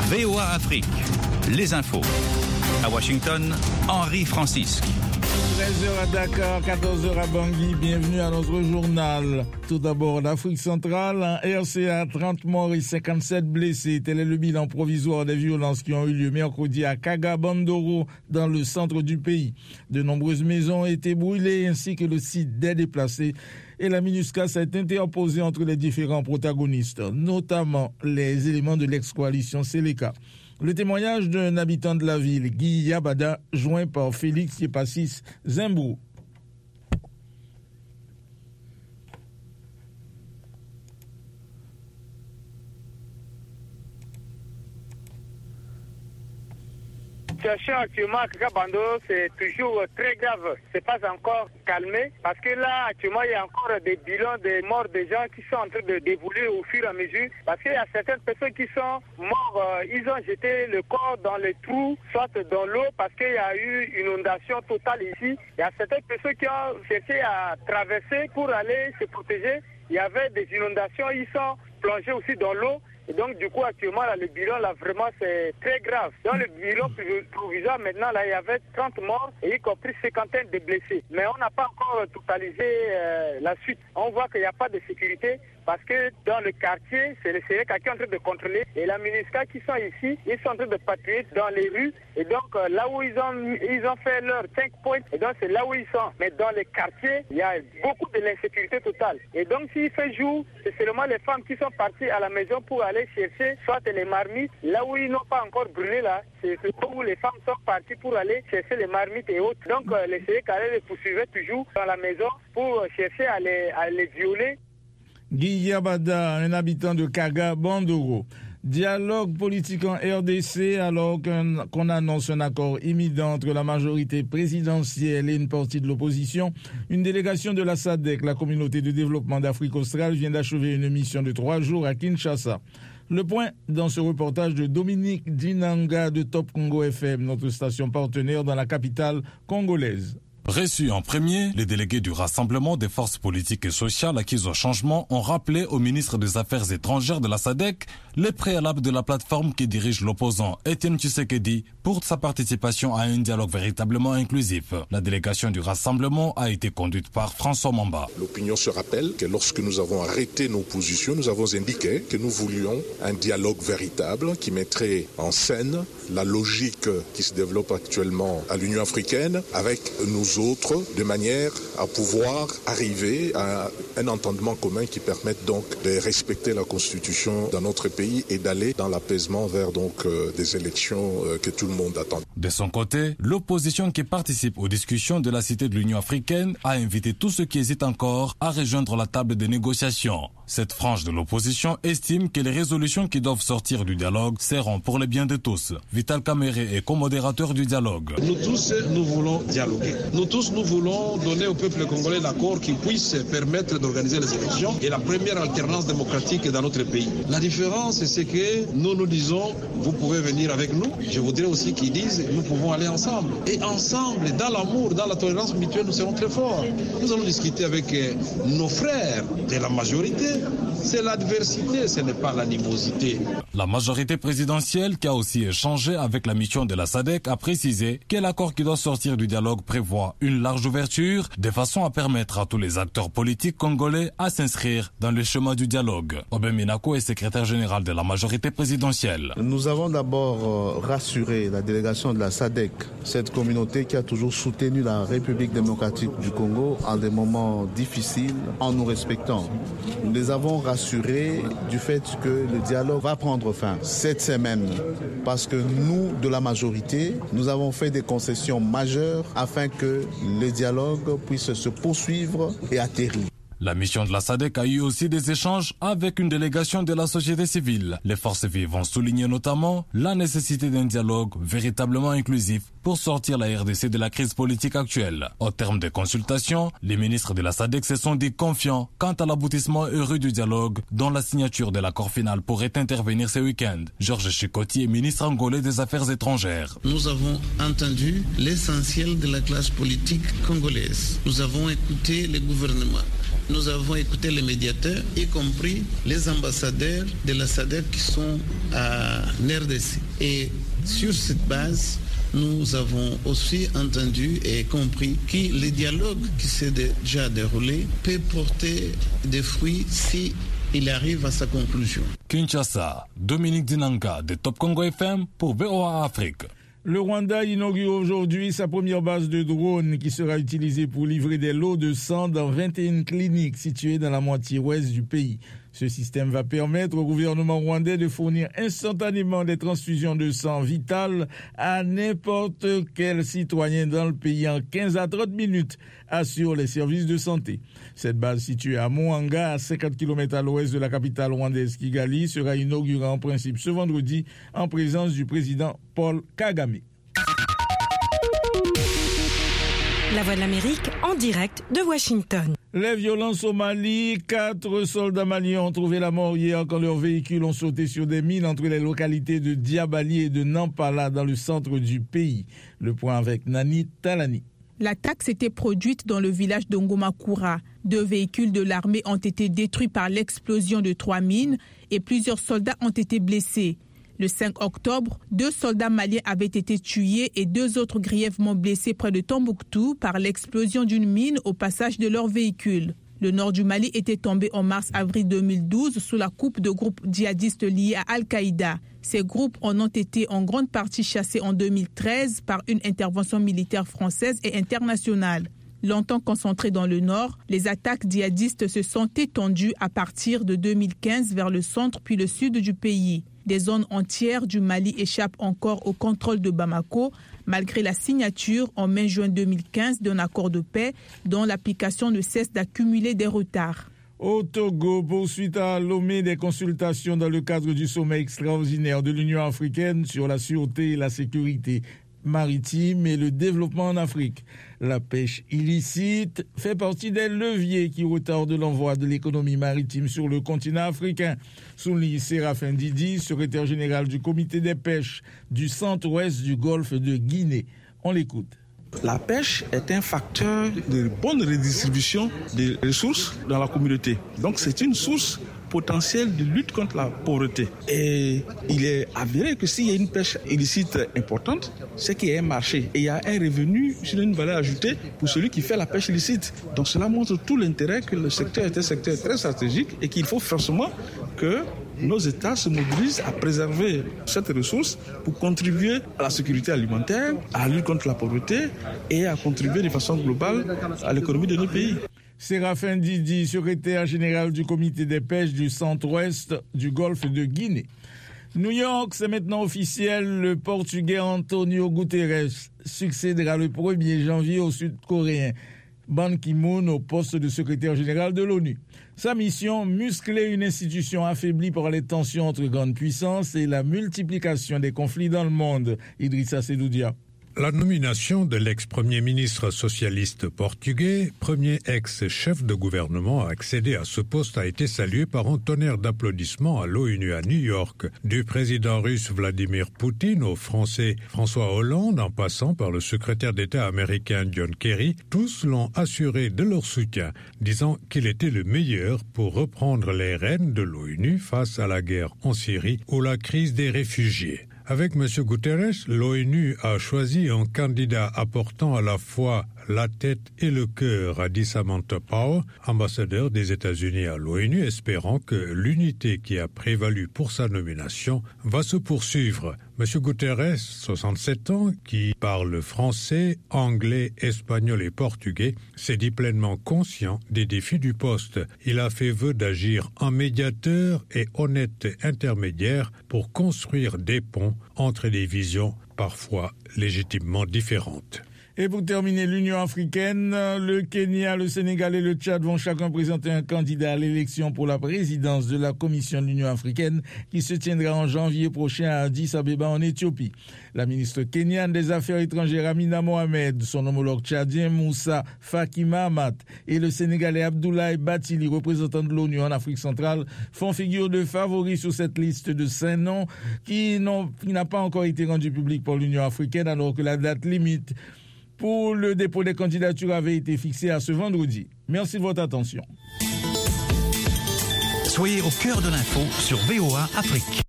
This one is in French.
VOA Afrique, les infos. À Washington, Henri Francisque. 13h à Dakar, 14h à Bangui, bienvenue à notre journal. Tout d'abord, l'Afrique centrale, en RCA, 30 morts et 57 blessés. Tel est le bilan provisoire des violences qui ont eu lieu mercredi à Kaga-Bandoro, dans le centre du pays. De nombreuses maisons ont été brûlées, ainsi que le site des déplacés. Et la MINUSCA s'est interposée entre les différents protagonistes, notamment les éléments de l'ex-coalition Seleka. Le témoignage d'un habitant de la ville, Guy Yabada, joint par Félix Yepassis Zembou. La situation actuellement à Kaga-Bandoro, c'est toujours très grave. C'est pas encore calmé parce que là, actuellement, il y a encore des bilans des morts des gens qui sont en train de débouler au fur et à mesure. Parce qu'il y a certaines personnes qui sont mortes, ils ont jeté le corps dans les trous, soit dans l'eau, parce qu'il y a eu une inondation totale ici. Il y a certaines personnes qui ont cherché à traverser pour aller se protéger. Il y avait des inondations, ils sont plongés aussi dans l'eau. Et donc, du coup, actuellement, là, le bilan, là, vraiment, c'est très grave. Dans le bilan provisoire, maintenant, là, il y avait 30 morts, et y compris 50 de blessés. Mais on n'a pas encore totalisé la suite. On voit qu'il n'y a pas de sécurité, parce que dans le quartier, c'est le Seleka qui est en train de contrôler. Et la MINUSCA qui sont ici, ils sont en train de patrouiller dans les rues. Et donc, là où ils ont fait leurs 5 points, et donc c'est là où ils sont. Mais dans les quartiers, il y a beaucoup de l'insécurité totale. Et donc, s'il fait jour, c'est seulement les femmes qui sont parties à la maison pour aller chercher soit les marmites, là où ils n'ont pas encore brûlé, là, c'est où les femmes sont parties pour aller chercher les marmites et autres. Donc, les Seleka les poursuivaient toujours dans la maison pour chercher à les violer. Guy Yabada, un habitant de Kaga-Bandoro. Dialogue politique en RDC alors qu'on annonce un accord imminent entre la majorité présidentielle et une partie de l'opposition. Une délégation de la SADC, la communauté de développement d'Afrique australe, vient d'achever une mission de 3 jours à Kinshasa. Le point dans ce reportage de Dominique Dinanga de Top Congo FM, notre station partenaire dans la capitale congolaise. Reçus en premier, les délégués du Rassemblement des forces politiques et sociales acquises au changement ont rappelé au ministre des Affaires étrangères de la SADC les préalables de la plateforme qui dirige l'opposant Étienne Tshisekedi pour sa participation à un dialogue véritablement inclusif. La délégation du Rassemblement a été conduite par François Mamba. L'opinion se rappelle que lorsque nous avons arrêté nos positions, nous avons indiqué que nous voulions un dialogue véritable qui mettrait en scène la logique qui se développe actuellement à l'Union africaine avec nous autres, de manière à pouvoir arriver à un entendement commun qui permette donc de respecter la Constitution dans notre pays et d'aller dans l'apaisement vers donc des élections que tout le monde attend. De son côté, l'opposition qui participe aux discussions de la Cité de l'Union africaine a invité tous ceux qui hésitent encore à rejoindre la table des négociations. Cette frange de l'opposition estime que les résolutions qui doivent sortir du dialogue seront pour le bien de tous. Vital Kamere est co-modérateur du dialogue. Nous tous, nous voulons dialoguer. Nous tous, nous voulons donner au peuple congolais l'accord qui puisse permettre d'organiser les élections et la première alternance démocratique dans notre pays. La différence, c'est que nous disons, vous pouvez venir avec nous. Je voudrais aussi qu'ils disent, nous pouvons aller ensemble. Et ensemble, dans l'amour, dans la tolérance mutuelle, nous serons très forts. Nous allons discuter avec nos frères de la majorité. C'est l'adversité, ce n'est pas l'animosité. La majorité présidentielle, qui a aussi échangé avec la mission de la SADC, a précisé que l'accord qui doit sortir du dialogue prévoit une large ouverture, de façon à permettre à tous les acteurs politiques congolais à s'inscrire dans le chemin du dialogue. Obem Minako est secrétaire général de la majorité présidentielle. Nous avons d'abord rassuré la délégation de la SADC, cette communauté qui a toujours soutenu la République démocratique du Congo en des moments difficiles, en nous respectant. Nous les avons rassurés du fait que le dialogue va prendre fin cette semaine, parce que nous, de la majorité, nous avons fait des concessions majeures afin que le dialogue puisse se poursuivre et atterrir. La mission de la SADC a eu aussi des échanges avec une délégation de la société civile. Les forces vives ont souligné notamment la nécessité d'un dialogue véritablement inclusif pour sortir la RDC de la crise politique actuelle. Au terme des consultations, les ministres de la SADC se sont dit confiants quant à l'aboutissement heureux du dialogue, dont la signature de l'accord final pourrait intervenir ce week-end. Georges Chikoti est ministre angolais des Affaires étrangères. Nous avons entendu l'essentiel de la classe politique congolaise. Nous avons écouté les gouvernements. nous avons écouté les médiateurs, y compris les ambassadeurs de la SADC qui sont à RDC. Et sur cette base, nous avons aussi entendu et compris que le dialogue qui s'est déjà déroulé peut porter des fruits si il arrive à sa conclusion. Kinshasa, Dominique Dinanga de Top Congo FM pour VOA Afrique. Le Rwanda inaugure aujourd'hui sa première base de drones qui sera utilisée pour livrer des lots de sang dans 21 cliniques situées dans la moitié ouest du pays. Ce système va permettre au gouvernement rwandais de fournir instantanément des transfusions de sang vitales à n'importe quel citoyen dans le pays en 15 à 30 minutes, assurent les services de santé. Cette base située à Muhanga, à 50 km à l'ouest de la capitale rwandaise Kigali, sera inaugurée en principe ce vendredi en présence du président Paul Kagame. La Voix de l'Amérique en direct de Washington. Les violences au Mali, 4 soldats maliens ont trouvé la mort hier quand leurs véhicules ont sauté sur des mines entre les localités de Diabali et de Nampala dans le centre du pays. Le point avec Nani Talani. L'attaque s'était produite dans le village d'Ongomakura. 2 véhicules de l'armée ont été détruits par l'explosion de 3 mines et plusieurs soldats ont été blessés. Le 5 octobre, 2 soldats maliens avaient été tués et 2 autres grièvement blessés près de Tombouctou par l'explosion d'une mine au passage de leur véhicule. Le nord du Mali était tombé en mars-avril 2012 sous la coupe de groupes djihadistes liés à Al-Qaïda. Ces groupes en ont été en grande partie chassés en 2013 par une intervention militaire française et internationale. Longtemps concentrées dans le nord, les attaques djihadistes se sont étendues à partir de 2015 vers le centre puis le sud du pays. Des zones entières du Mali échappent encore au contrôle de Bamako, malgré la signature en mai-juin 2015 d'un accord de paix dont l'application ne cesse d'accumuler des retards. Au Togo, poursuite à Lomé des consultations dans le cadre du sommet extraordinaire de l'Union africaine sur la sûreté et la sécurité maritime et le développement en Afrique. La pêche illicite fait partie des leviers qui retardent l'envoi de l'économie maritime sur le continent africain, souligne Séraphin Didi, secrétaire général du comité des pêches du centre-ouest du golfe de Guinée. On l'écoute. La pêche est un facteur de bonne redistribution des ressources dans la communauté. Donc c'est une source potentielle de lutte contre la pauvreté. Et il est avéré que s'il y a une pêche illicite importante, c'est qu'il y a un marché et il y a un revenu sur une valeur ajoutée pour celui qui fait la pêche illicite. Donc cela montre tout l'intérêt que le secteur est un secteur très stratégique et qu'il faut forcément que nos États se mobilisent à préserver cette ressource pour contribuer à la sécurité alimentaire, à la lutte contre la pauvreté et à contribuer de façon globale à l'économie de nos pays. Séraphin Didi, secrétaire général du comité des pêches du centre-ouest du golfe de Guinée. New York, c'est maintenant officiel, le Portugais Antonio Guterres succédera le 1er janvier au Sud-Coréen Ban Ki-moon au poste de secrétaire général de l'ONU. Sa mission, muscler une institution affaiblie par les tensions entre grandes puissances et la multiplication des conflits dans le monde. Idrissa Sedoudia. La nomination de l'ex-premier ministre socialiste portugais, premier ex-chef de gouvernement à accéder à ce poste, a été saluée par un tonnerre d'applaudissements à l'ONU à New York. Du président russe Vladimir Poutine au français François Hollande, en passant par le secrétaire d'État américain John Kerry, tous l'ont assuré de leur soutien, disant qu'il était le meilleur pour reprendre les rênes de l'ONU face à la guerre en Syrie ou la crise des réfugiés. Avec M. Guterres, l'ONU a choisi un candidat apportant à la fois la tête et le cœur, a dit Samantha Power, ambassadeur des États-Unis à l'ONU, espérant que l'unité qui a prévalu pour sa nomination va se poursuivre. M. Guterres, 67 ans, qui parle français, anglais, espagnol et portugais, s'est dit pleinement conscient des défis du poste. Il a fait vœu d'agir en médiateur et honnête intermédiaire pour construire des ponts entre des visions parfois légitimement différentes. Et pour terminer, l'Union africaine, le Kenya, le Sénégal et le Tchad vont chacun présenter un candidat à l'élection pour la présidence de la Commission de l'Union africaine qui se tiendra en janvier prochain à Addis Abeba en Éthiopie. La ministre kenyane des Affaires étrangères Amina Mohamed, son homologue tchadien Moussa Faki Mahamat et le Sénégalais Abdoulaye Bathily, représentant de l'ONU en Afrique centrale, font figure de favoris sur cette liste de 5 noms qui n'a pas encore été rendue publique par l'Union africaine alors que la date limite pour le dépôt des candidatures avait été fixé à ce vendredi. Merci de votre attention. Soyez au cœur de l'info sur VOA Afrique.